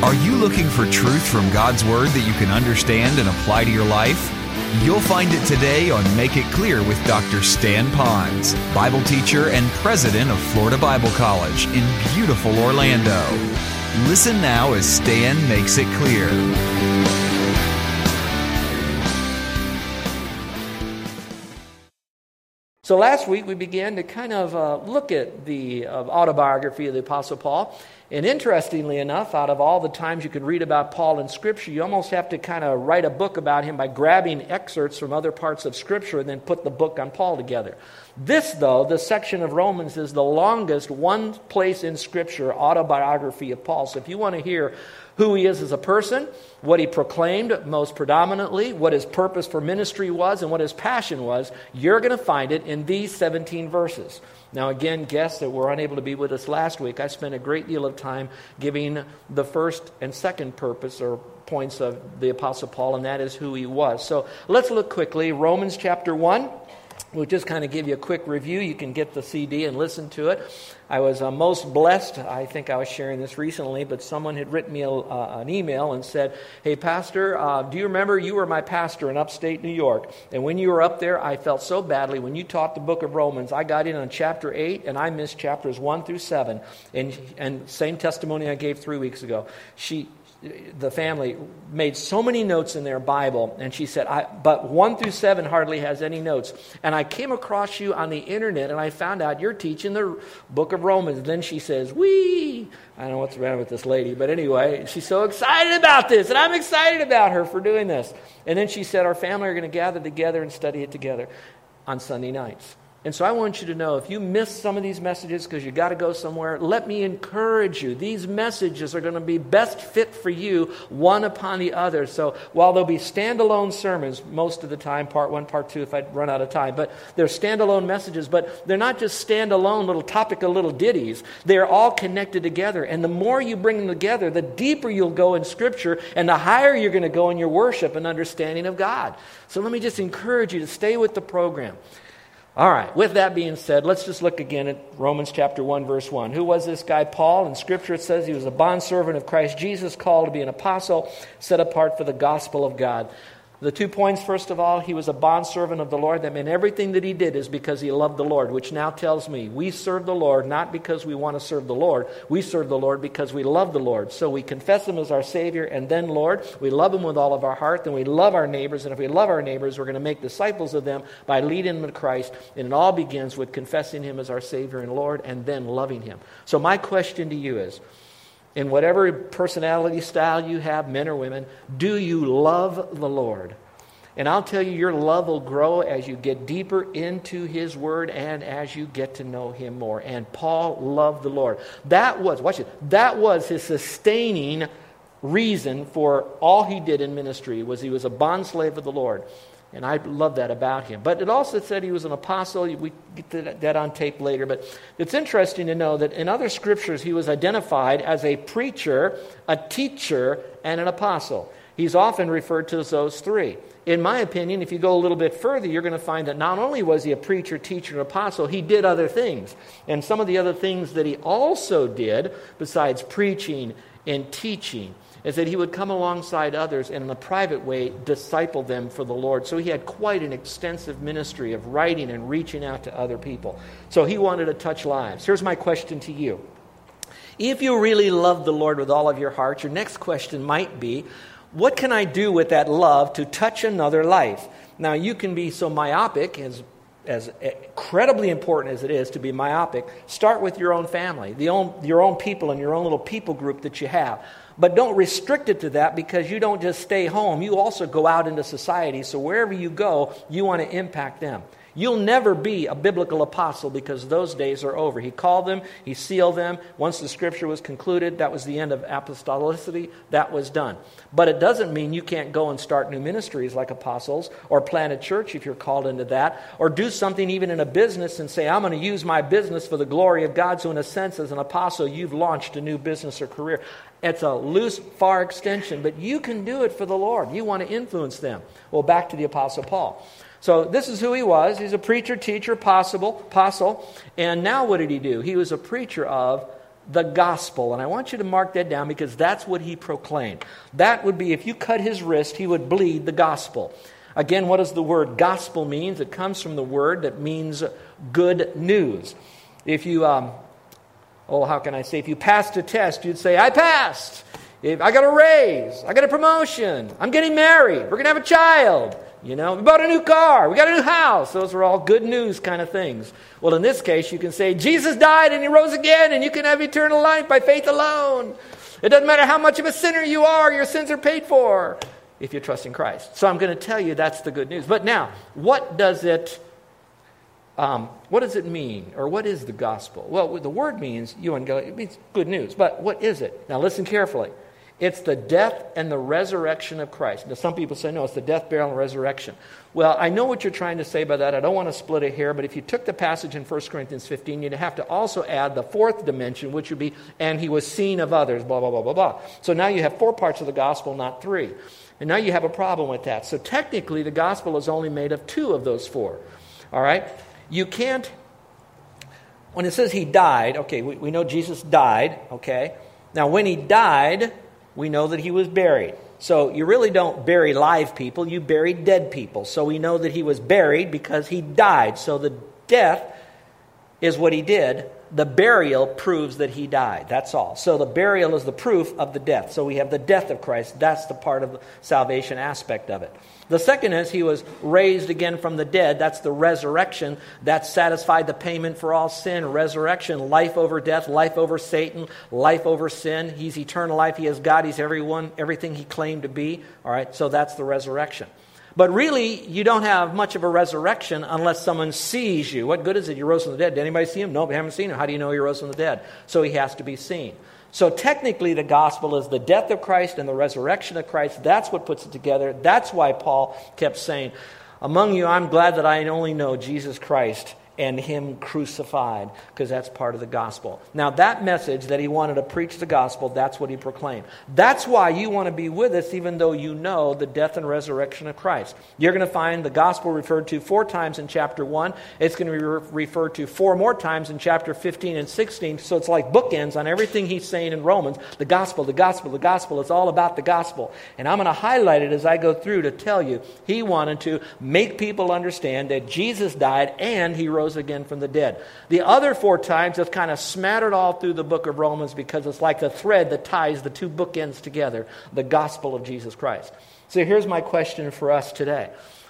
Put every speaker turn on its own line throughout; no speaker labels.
Are you looking for truth from God's Word that you can understand and apply to your life? You'll find it today on Make It Clear with Dr. Stan Ponz, Bible teacher and president of Florida Bible College in beautiful Orlando. Listen now as Stan makes it clear.
So last week we began to kind of look at the autobiography of the Apostle Paul. And interestingly enough, out of all the times you could read about Paul in Scripture, you almost have to kind of write a book about him by grabbing excerpts from other parts of Scripture and then put the book on Paul together. This, though, the section of Romans is the longest one place in Scripture autobiography of Paul. So if you want to hear who he is as a person, what he proclaimed most predominantly, what his purpose for ministry was, and what his passion was, you're going to find it in these 17 verses. Now again, guests that were unable to be with us last week, I spent a great deal of time giving the first and second purpose or points of the Apostle Paul, and that is who he was. So let's look quickly. Romans chapter 1. We'll just kind of give you a quick review. You can get the CD and listen to it. I was most blessed. I think I was sharing this recently, but someone had written me an email and said, "Hey, Pastor, do you remember you were my pastor in upstate New York? And when you were up there, I felt so badly. When you taught the book of Romans, I got in on chapter 8, and I missed chapters 1 through 7. And same testimony I gave 3 weeks ago. The family made so many notes in their Bible, and she said, but 1 through 7 hardly has any notes. And I came across you on the internet, and I found out you're teaching the book of Romans." And then she says, "Wee!" I don't know what's wrong with this lady, but anyway, she's so excited about this, and I'm excited about her for doing this. And then she said, our family are going to gather together and study it together on Sunday nights. And so I want you to know, if you miss some of these messages because you got to go somewhere, let me encourage you. These messages are going to be best fit for you, one upon the other. So while there'll be standalone sermons most of the time, part 1, part 2, if I run out of time, but they're standalone messages, but they're not just standalone little topical little ditties. They're all connected together. And the more you bring them together, the deeper you'll go in Scripture, and the higher you're going to go in your worship and understanding of God. So let me just encourage you to stay with the program. All right, with that being said, let's just look again at Romans chapter 1, verse 1. Who was this guy, Paul? In Scripture it says he was a bondservant of Christ Jesus, called to be an apostle, set apart for the gospel of God. The 2 points, first of all, he was a bondservant of the Lord. That meant everything that he did is because he loved the Lord, which now tells me we serve the Lord not because we want to serve the Lord. We serve the Lord because we love the Lord. So we confess him as our Savior and then Lord. We love him with all of our heart. Then we love our neighbors. And if we love our neighbors, we're going to make disciples of them by leading them to Christ. And it all begins with confessing him as our Savior and Lord and then loving him. So my question to you is, in whatever personality style you have, men or women, do you love the Lord? And I'll tell you, your love will grow as you get deeper into his word and as you get to know him more. And Paul loved the Lord. That was his sustaining reason for all he did in ministry, was he was a bondslave of the Lord. And I love that about him. But it also said he was an apostle. We get to that on tape later. But it's interesting to know that in other scriptures he was identified as a preacher, a teacher, and an apostle. He's often referred to as those three. In my opinion, if you go a little bit further, you're going to find that not only was he a preacher, teacher, and apostle, he did other things. And some of the other things that he also did, besides preaching and teaching, is that he would come alongside others and in a private way disciple them for the Lord. So he had quite an extensive ministry of writing and reaching out to other people. So he wanted to touch lives. Here's my question to you. If you really love the Lord with all of your heart, your next question might be, what can I do with that love to touch another life? Now, you can be so myopic, as incredibly important as it is to be myopic. Start with your own family, your own people and your own little people group that you have. But don't restrict it to that, because you don't just stay home. You also go out into society. So wherever you go, you want to impact them. You'll never be a biblical apostle because those days are over. He called them. He sealed them. Once the scripture was concluded, that was the end of apostolicity. That was done. But it doesn't mean you can't go and start new ministries like apostles, or plant a church if you're called into that, or do something even in a business and say, I'm going to use my business for the glory of God. So in a sense, as an apostle, you've launched a new business or career. It's a loose, far extension, but you can do it for the Lord. You want to influence them. Well, back to the Apostle Paul. So this is who he was. He's a preacher, teacher, apostle. And now what did he do? He was a preacher of the gospel. And I want you to mark that down because that's what he proclaimed. That would be, if you cut his wrist, he would bleed the gospel. Again, what does the word gospel mean? It comes from the word that means good news. If you, if you passed a test, you'd say, I passed. If I got a raise, I got a promotion, I'm getting married, we're going to have a child. We bought a new car, we got a new house. Those are all good news kind of things. Well, in this case, you can say, Jesus died and he rose again, and you can have eternal life by faith alone. It doesn't matter how much of a sinner you are, your sins are paid for if you trust in Christ. So I'm going to tell you that's the good news. But now, what does it mean? Or what is the gospel? Well, the word means, it means good news. But what is it? Now listen carefully. It's the death and the resurrection of Christ. Now, some people say, no, it's the death, burial, and resurrection. Well, I know what you're trying to say by that. I don't want to split a hair, but if you took the passage in 1 Corinthians 15, you'd have to also add the fourth dimension, which would be, and he was seen of others, blah, blah, blah, blah, blah. So now you have 4 parts of the gospel, not 3. And now you have a problem with that. So technically, the gospel is only made of 2 of those 4. All right? You can't, when it says he died, okay, we know Jesus died, okay? Now, when he died, we know that he was buried. So you really don't bury live people, you bury dead people. So we know that he was buried because he died. So the death is what he did. The burial proves that he died. That's all. So the burial is the proof of the death. So we have the death of Christ. That's the part of the salvation aspect of it. The second is he was raised again from the dead. That's the resurrection. That satisfied the payment for all sin. Resurrection, life over death, life over Satan, life over sin. He's eternal life. He is God. He's everything he claimed to be. All right, so that's the resurrection. But really, you don't have much of a resurrection unless someone sees you. What good is it you rose from the dead? Did anybody see him? No, we haven't seen him. How do you know he rose from the dead? So he has to be seen. So technically, the gospel is the death of Christ and the resurrection of Christ. That's what puts it together. That's why Paul kept saying, among you, I'm glad that I only know Jesus Christ and him crucified, because that's part of the gospel. Now, that message that he wanted to preach the gospel, that's what he proclaimed. That's why you want to be with us, even though you know the death and resurrection of Christ. You're going to find the gospel referred to 4 times in chapter 1. It's going to be referred to 4 more times in chapter 15 and 16. So it's like bookends on everything he's saying in Romans. The gospel, the gospel, the gospel. It's all about the gospel. And I'm going to highlight it as I go through to tell you he wanted to make people understand that Jesus died and he rose again from the dead. The other 4 times is kind of smattered all through the book of Romans because it's like the thread that ties the 2 bookends together, the gospel of Jesus Christ. So here's my question for us today.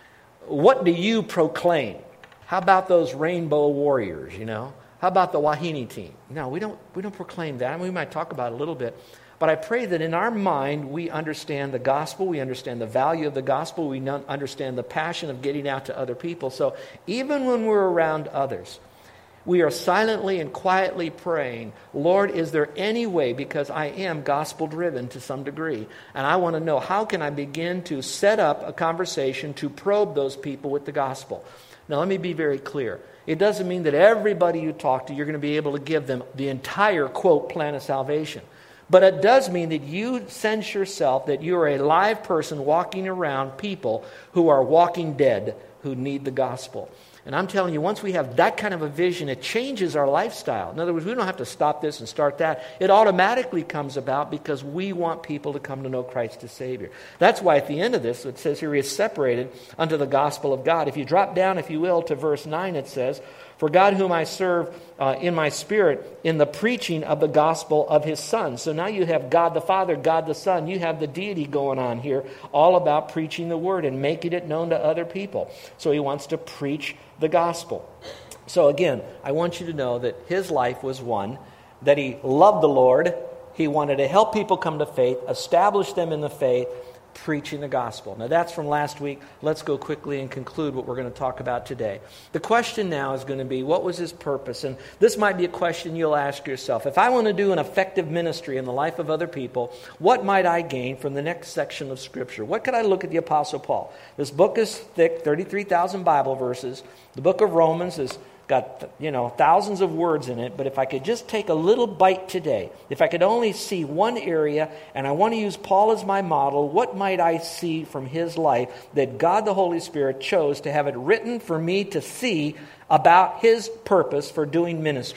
What do you proclaim? How about those rainbow warriors, How about the Wahine team? No, we don't proclaim that. We might talk about it a little bit. But I pray that in our mind we understand the gospel, we understand the value of the gospel, we understand the passion of getting out to other people. So even when we're around others, we are silently and quietly praying, Lord, is there any way, because I am gospel-driven to some degree, and I want to know how can I begin to set up a conversation to probe those people with the gospel. Now let me be very clear. It doesn't mean that everybody you talk to, you're going to be able to give them the entire, quote, plan of salvation. But it does mean that you sense yourself that you are a live person walking around people who are walking dead, who need the gospel. And I'm telling you, once we have that kind of a vision, it changes our lifestyle. In other words, we don't have to stop this and start that. It automatically comes about because we want people to come to know Christ as Savior. That's why at the end of this, it says here, he is separated unto the gospel of God. If you drop down, if you will, to verse 9, it says, for God whom I serve in my spirit in the preaching of the gospel of his Son. So now you have God the Father, God the Son. You have the deity going on here, all about preaching the word and making it known to other people. So he wants to preach the gospel. So again, I want you to know that his life was one, that he loved the Lord. He wanted to help people come to faith, establish them in the faith, preaching the gospel. Now that's from last week. Let's go quickly and conclude what we're going to talk about today. The question now is going to be, what was his purpose? And this might be a question you'll ask yourself. If I want to do an effective ministry in the life of other people, what might I gain from the next section of Scripture? What could I look at the Apostle Paul? This book is thick, 33,000 Bible verses. The book of Romans is got, thousands of words in it, but if I could just take a little bite today, if I could only see one area, and I want to use Paul as my model, what might I see from his life that God the Holy Spirit chose to have it written for me to see about his purpose for doing ministry?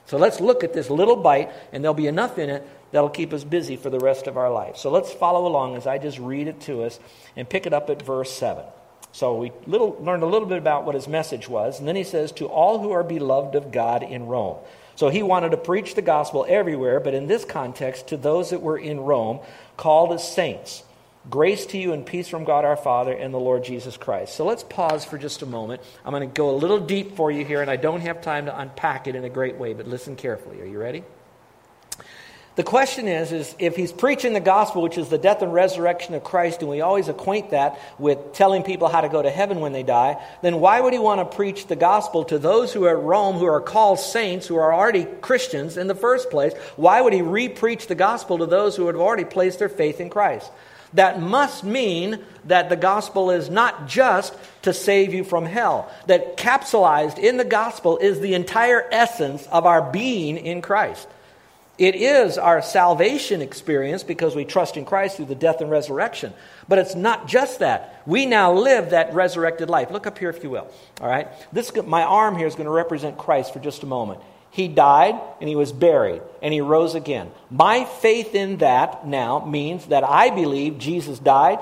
So let's look at this little bite, and there'll be enough in it that'll keep us busy for the rest of our life. So let's follow along as I just read it to us and pick it up at verse 7. So we learned a little bit about what his message was, and then he says, to all who are beloved of God in Rome. So he wanted to preach the gospel everywhere, but in this context, to those that were in Rome, called as saints. Grace to you and peace from God our Father and the Lord Jesus Christ. So let's pause for just a moment. I'm going to go a little deep for you here, and I don't have time to unpack it in a great way, but listen carefully. Are you ready? The question is if he's preaching the gospel, which is the death and resurrection of Christ, and we always acquaint that with telling people how to go to heaven when they die, then why would he want to preach the gospel to those who are at Rome, who are called saints, who are already Christians in the first place? Why would he re-preach the gospel to those who have already placed their faith in Christ? That must mean that the gospel is not just to save you from hell. That capsulized in the gospel is the entire essence of our being in Christ. It is our salvation experience because we trust in Christ through the death and resurrection. But it's not just that. We now live that resurrected life. Look up here if you will. All right. My arm here is going to represent Christ for just a moment. He died and he was buried and he rose again. My faith in that now means that I believe Jesus died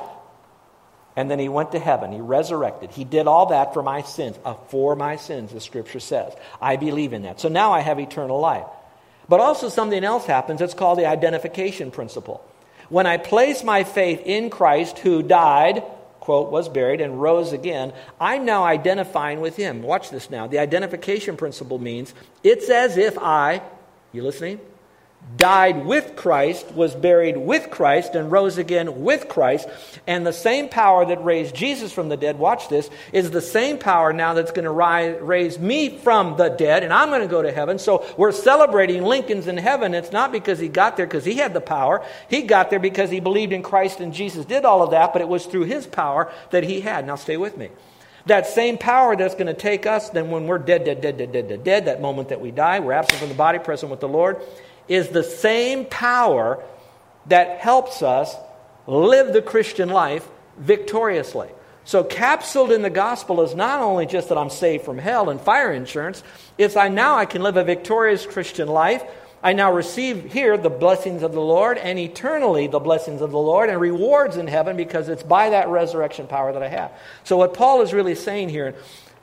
and then he went to heaven. He resurrected. He did all that for my sins. The Scripture says. I believe in that. So now I have eternal life. But also something else happens. It's called the identification principle. When I place my faith in Christ who died, quote, was buried and rose again, I'm now identifying with him. Watch this now. The identification principle means it's as if I, you listening? Died with Christ, was buried with Christ, and rose again with Christ. And the same power that raised Jesus from the dead, watch this, is the same power now that's going to raise me from the dead, and I'm going to go to heaven. So we're celebrating Lincoln's in heaven. It's not because he got there because he had the power. He got there because he believed in Christ and Jesus did all of that, but it was through his power that he had. Now stay with me. That same power that's going to take us, then when we're dead, that moment that we die, we're absent from the body, present with the Lord, is the same power that helps us live the Christian life victoriously. So capsuled in the gospel is not only just that I'm saved from hell and fire insurance, it's I can live a victorious Christian life. I now receive here the blessings of the Lord and eternally the blessings of the Lord and rewards in heaven because it's by that resurrection power that I have. So what Paul is really saying here,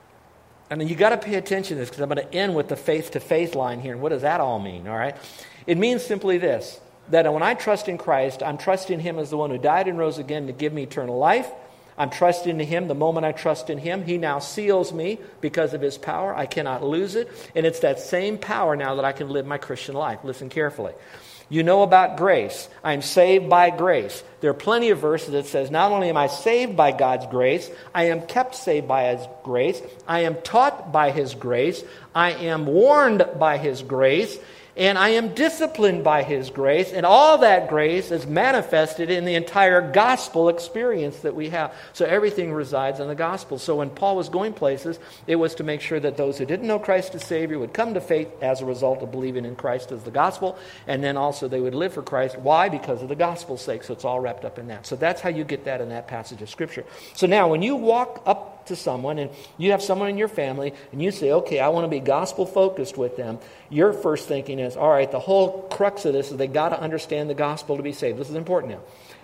and you got to pay attention to this because I'm going to end with the faith-to-faith line here. And what does that all mean, all right? It means simply this, that when I trust in Christ, I'm trusting him as the one who died and rose again to give me eternal life. I'm trusting in him. The moment I trust in him, he now seals me because of his power. I cannot lose it. And it's that same power now that I can live my Christian life. Listen carefully. You know about grace. I'm saved by grace. There are plenty of verses that says, not only am I saved by God's grace, I am kept saved by his grace. I am taught by his grace. I am warned by his grace. And I am disciplined by his grace, and all that grace is manifested in the entire gospel experience that we have. So everything resides in the gospel. So when Paul was going places, it was to make sure that those who didn't know Christ as Savior would come to faith as a result of believing in Christ as the gospel, and then also they would live for Christ. Why? Because of the gospel's sake. So it's all wrapped up in that. So that's how you get that in that passage of Scripture. So now when you walk up to someone and you have someone in your family and you say, okay, I want to be gospel focused with them, your first thinking is, all right, the whole crux of this is they got to understand the gospel to be saved. This is important now.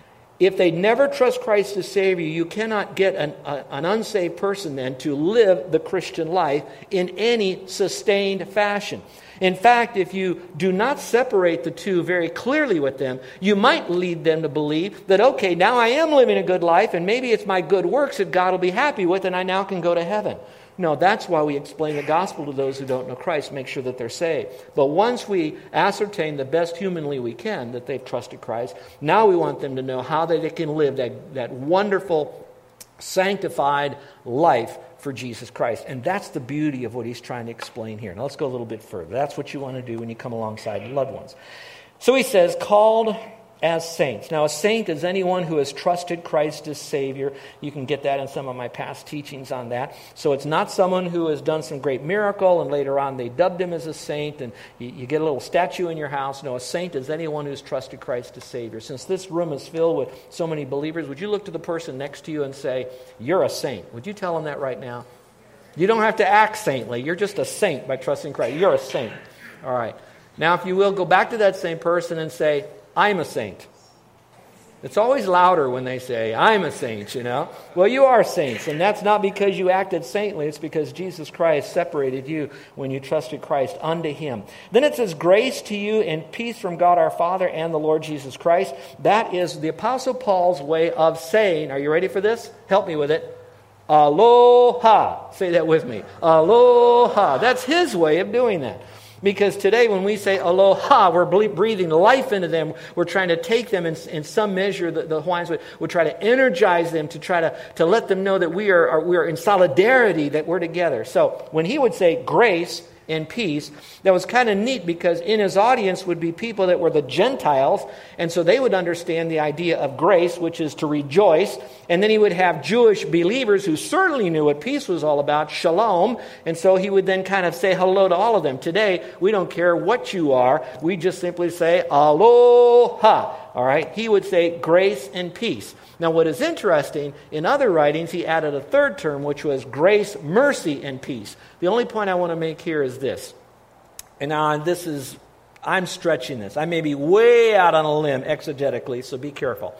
If they never trust Christ as Savior, you cannot get an unsaved person then to live the Christian life in any sustained fashion. In fact, if you do not separate the two very clearly with them, you might lead them to believe that, okay, now I am living a good life, and maybe it's my good works that God will be happy with, and I now can go to heaven. No, that's why we explain the gospel to those who don't know Christ, make sure that they're saved. But once we ascertain the best humanly we can that they've trusted Christ, now we want them to know how they can live that wonderful, sanctified life for Jesus Christ. And that's the beauty of what he's trying to explain here. Now let's go a little bit further. That's what you want to do when you come alongside your loved ones. So he says, called as saints. Now, a saint is anyone who has trusted Christ as Savior. You can get that in some of my past teachings on that. So it's not someone who has done some great miracle and later on they dubbed him as a saint and you get a little statue in your house. No, a saint is anyone who's trusted Christ as Savior. Since this room is filled with so many believers, would you look to the person next to you and say, you're a saint? Would you tell them that right now? You don't have to act saintly. You're just a saint by trusting Christ. You're a saint. All right. Now, if you will, go back to that same person and say, I'm a saint. It's always louder when they say, I'm a saint, you know. Well, you are saints, and that's not because you acted saintly. It's because Jesus Christ separated you when you trusted Christ unto Him. Then it says, grace to you and peace from God our Father and the Lord Jesus Christ. That is the Apostle Paul's way of saying, are you ready for this? Help me with it. Aloha. Say that with me. Aloha. That's his way of doing that. Because today when we say aloha, we're breathing life into them. We're trying to take them in some measure, the Hawaiians would try to energize them to try to let them know that we are in solidarity, that we're together. So when he would say grace and peace, that was kind of neat because in his audience would be people that were the Gentiles, and so they would understand the idea of grace, which is to rejoice. And then he would have Jewish believers who certainly knew what peace was all about, shalom, and so he would then kind of say hello to all of them. Today, we don't care what you are, we just simply say aloha. All right, he would say grace and peace. Now, what is interesting, in other writings, he added a third term, which was grace, mercy, and peace. The only point I want to make here is this. And now I'm stretching this. I may be way out on a limb exegetically, so be careful.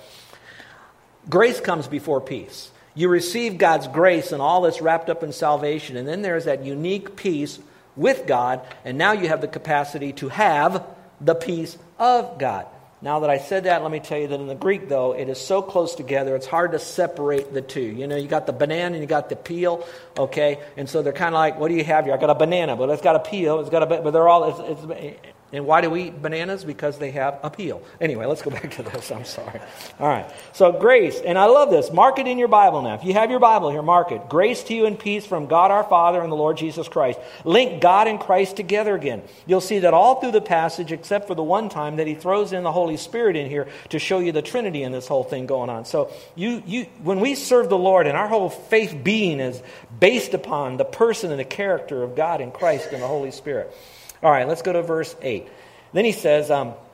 Grace comes before peace. You receive God's grace and all that's wrapped up in salvation, and then there's that unique peace with God, and now you have the capacity to have the peace of God. Now that I said that, let me tell you that in the Greek, though, it is so close together, it's hard to separate the two. You know, you got the banana and you got the peel, okay? And so they're kind of like, what do you have here? I got a banana, but it's got a peel. But they're all, and why do we eat bananas? Because they have a peel. Anyway, let's go back to this. I'm sorry. All right. So grace, and I love this. Mark it in your Bible now. If you have your Bible here, mark it. Grace to you and peace from God our Father and the Lord Jesus Christ. Link God and Christ together again. You'll see that all through the passage, except for the one time that he throws in the Holy Spirit in here to show you the Trinity in this whole thing going on. So when we serve the Lord, and our whole faith being is based upon the person and the character of God and Christ and the Holy Spirit. All right, let's go to verse 8. Then he says,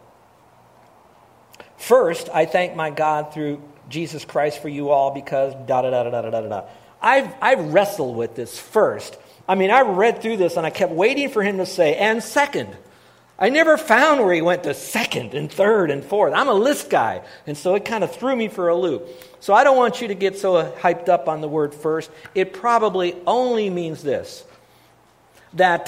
first, I thank my God through Jesus Christ for you all because da-da-da-da-da-da-da. I've wrestled with this first. I mean, I read through this and I kept waiting for him to say, and second. I never found where he went to second and third and fourth. I'm a list guy, and so it kind of threw me for a loop. So I don't want you to get so hyped up on the word first. It probably only means this, that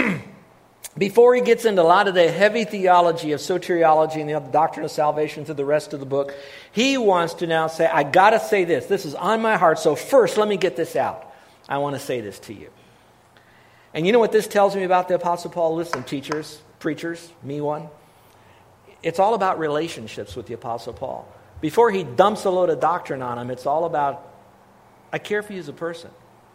before he gets into a lot of the heavy theology of soteriology and the doctrine of salvation through the rest of the book, he wants to now say, I got to say this. This is on my heart, so first let me get this out. I want to say this to you. And you know what this tells me about the Apostle Paul? Listen, teachers, preachers, me one. It's all about relationships with the Apostle Paul. Before he dumps a load of doctrine on him, it's all about, I care for you as a person.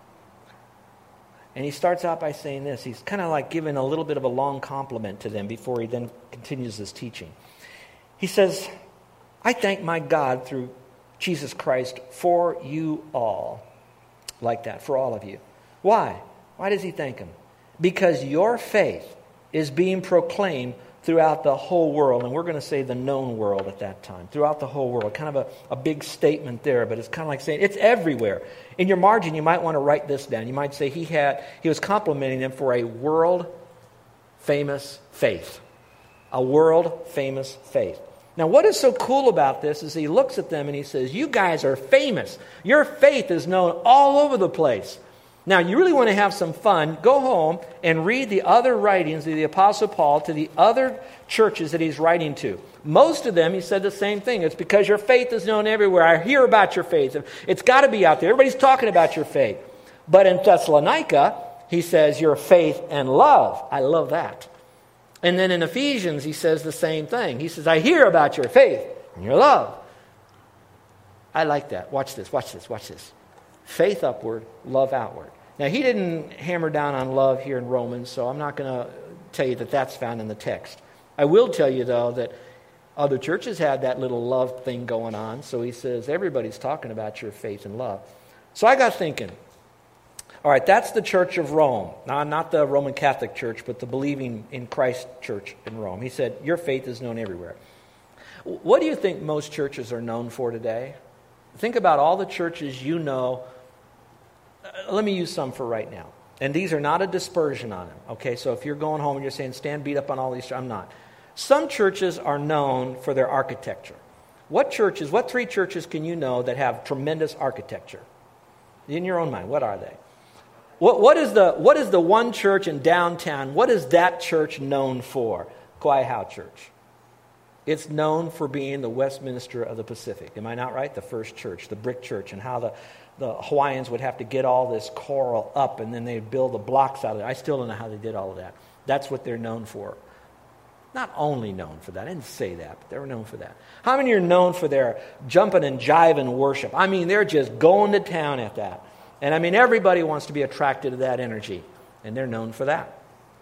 And he starts out by saying this. He's kind of like giving a little bit of a long compliment to them before he then continues his teaching. He says, I thank my God through Jesus Christ for you all. Like that, for all of you. Why? Why does he thank him? Because your faith is being proclaimed throughout the whole world. And we're going to say the known world at that time. Throughout the whole world. Kind of a big statement there, but it's kind of like saying it's everywhere. In your margin, you might want to write this down. You might say he was complimenting them for a world-famous faith. A world-famous faith. Now, what is so cool about this is he looks at them and he says, you guys are famous. Your faith is known all over the place. Now, you really want to have some fun, go home and read the other writings of the Apostle Paul to the other churches that he's writing to. Most of them, he said the same thing. It's because your faith is known everywhere. I hear about your faith. It's got to be out there. Everybody's talking about your faith. But in Thessalonica, he says your faith and love. I love that. And then in Ephesians, he says the same thing. He says, I hear about your faith and your love. I like that. Watch this, watch this, watch this. Faith upward, love outward. Now, he didn't hammer down on love here in Romans, so I'm not going to tell you that that's found in the text. I will tell you, though, that other churches had that little love thing going on, so he says everybody's talking about your faith and love. So I got thinking, all right, that's the Church of Rome. Now, not the Roman Catholic Church, but the believing in Christ church in Rome. He said, your faith is known everywhere. What do you think most churches are known for today? Think about all the churches you know. Let me use some for right now. And these are not a dispersion on them. Okay, so if you're going home and you're saying, Stan beat up on all these, I'm not. Some churches are known for their architecture. What 3 churches can you know that have tremendous architecture? In your own mind, what are they? What is the one church in downtown? What is that church known for? Kauai Hau Church. It's known for being the Westminster of the Pacific. Am I not right? The first church, the brick church, and how the Hawaiians would have to get all this coral up and then they'd build the blocks out of it. I still don't know how they did all of that. That's what they're known for. Not only known for that. I didn't say that, but they were known for that. How many are known for their jumping and jiving worship? I mean, they're just going to town at that. And I mean, everybody wants to be attracted to that energy, and they're known for that.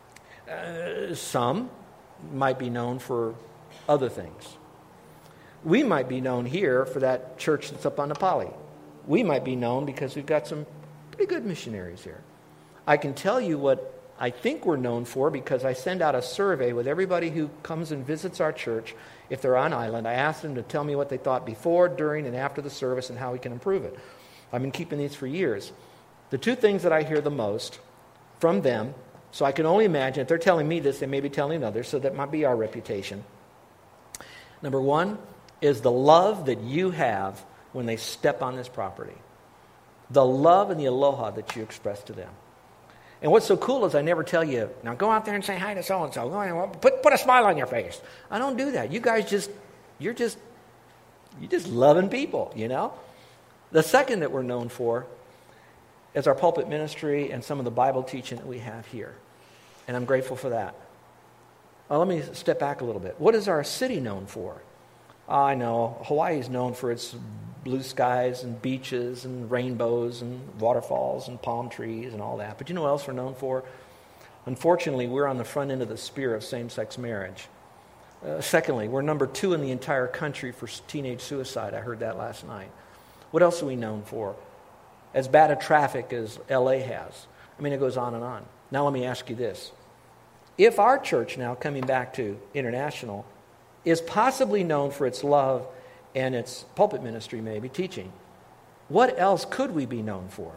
Some might be known for other things. We might be known here for that church that's up on the Pali. We might be known because we've got some pretty good missionaries here. I can tell you what I think we're known for because I send out a survey with everybody who comes and visits our church. If they're on island, I ask them to tell me what they thought before, during, and after the service and how we can improve it. I've been keeping these for years. The 2 things that I hear the most from them, so I can only imagine if they're telling me this, they may be telling others, so that might be our reputation. Number 1 is the love that you have when they step on this property. The love and the aloha that you express to them. And what's so cool is I never tell you, now go out there and say hi to so-and-so. Put a smile on your face. I don't do that. You guys you're just loving people, you know. The second that we're known for is our pulpit ministry and some of the Bible teaching that we have here. And I'm grateful for that. Well, let me step back a little bit. What is our city known for? I know Hawaii is known for its blue skies and beaches and rainbows and waterfalls and palm trees and all that. But you know what else we're known for? Unfortunately, we're on the front end of the spear of same-sex marriage. Secondly, we're number 2 in the entire country for teenage suicide. I heard that last night. What else are we known for? As bad a traffic as L.A. has. I mean, it goes on and on. Now let me ask you this. If our church now, coming back to International, is possibly known for its love and its pulpit ministry, maybe, teaching, what else could we be known for?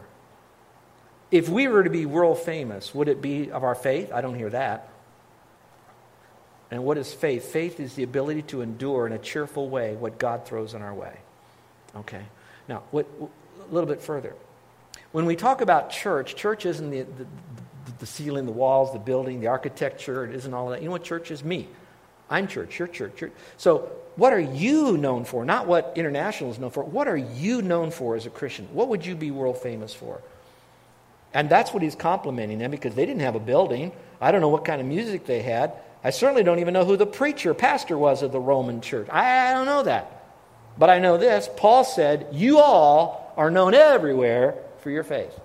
If we were to be world famous, would it be of our faith? I don't hear that. And what is faith? Faith is the ability to endure in a cheerful way what God throws in our way. Okay. Now, a little bit further. When we talk about church, church isn't the ceiling, the walls, the building, the architecture. It isn't all that. You know what church is? Me. I'm church. You're church. So what are you known for? Not what International is known for. What are you known for as a Christian? What would you be world famous for? And that's what he's complimenting them because they didn't have a building. I don't know what kind of music they had. I certainly don't even know who the pastor was of the Roman church. I don't know that. But I know this. Paul said, you all are known everywhere for your faith.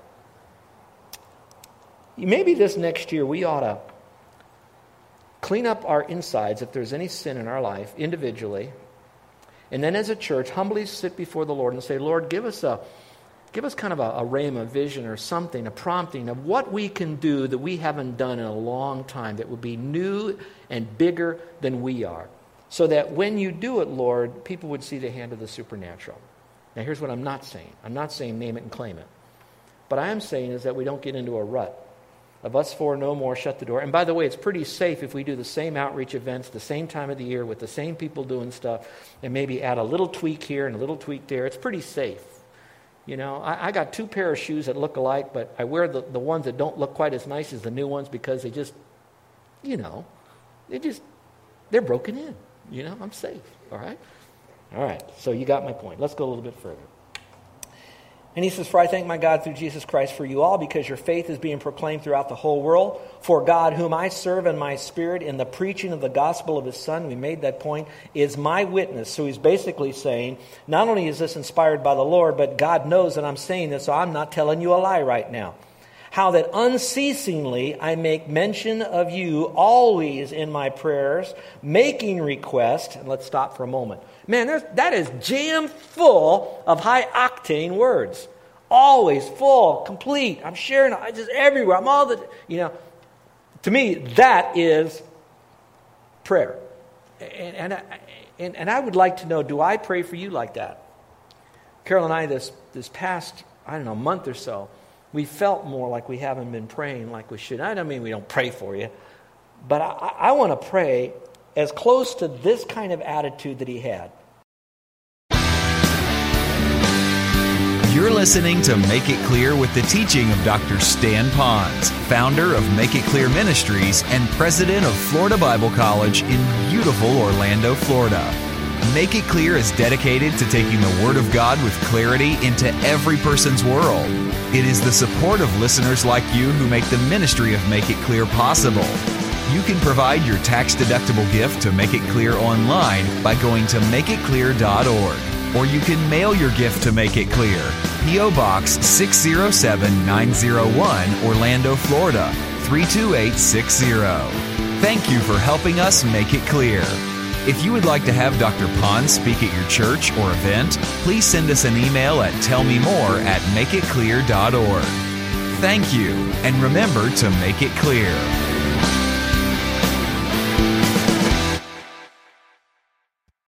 Maybe this next year we ought to clean up our insides if there's any sin in our life individually. And then as a church, humbly sit before the Lord and say, Lord, give us kind of a rhema vision or something, a prompting of what we can do that we haven't done in a long time that would be new and bigger than we are. So that when you do it, Lord, people would see the hand of the supernatural. Now here's what I'm not saying. I'm not saying name it and claim it. But I am saying is that we don't get into a rut. Of us 4, no more, shut the door. And by the way, it's pretty safe if we do the same outreach events the same time of the year with the same people doing stuff and maybe add a little tweak here and a little tweak there. It's pretty safe. You know, I got 2 pair of shoes that look alike, but I wear the ones that don't look quite as nice as the new ones because they just, you know, they're broken in. You know, I'm safe. All right? All right. So you got my point. Let's go a little bit further. And he says, for I thank my God through Jesus Christ for you all, because your faith is being proclaimed throughout the whole world. For God, whom I serve in my spirit in the preaching of the gospel of his Son, we made that point, is my witness. So he's basically saying, not only is this inspired by the Lord, but God knows that I'm saying this, so I'm not telling you a lie right now. How that unceasingly I make mention of you always in my prayers, making request. And let's stop for a moment. Man, that is jam full of high-octane words. Always, full, complete. I'm sharing it just everywhere. I'm all the, you know. To me, that is prayer. And I would like to know, do I pray for you like that? Carol and I, this past, month or so, we felt more like we haven't been praying like we should. I don't mean we don't pray for you, but I want to pray as close to this kind of attitude that he had.
You're listening to Make It Clear with the teaching of Dr. Stan Ponz, founder of Make It Clear Ministries and president of Florida Bible College in beautiful Orlando, Florida. Make It Clear is dedicated to taking the Word of God with clarity into every person's world. It is the support of listeners like you who make the ministry of Make It Clear possible. You can provide your tax-deductible gift to Make It Clear online by going to makeitclear.org. Or you can mail your gift to Make It Clear, P.O. Box 607901, Orlando, Florida, 32860. Thank you for helping us make it clear. If you would like to have Dr. Ponz speak at your church or event, please send us an email at tellmemore@makeitclear.org. Thank you, and remember to make it clear.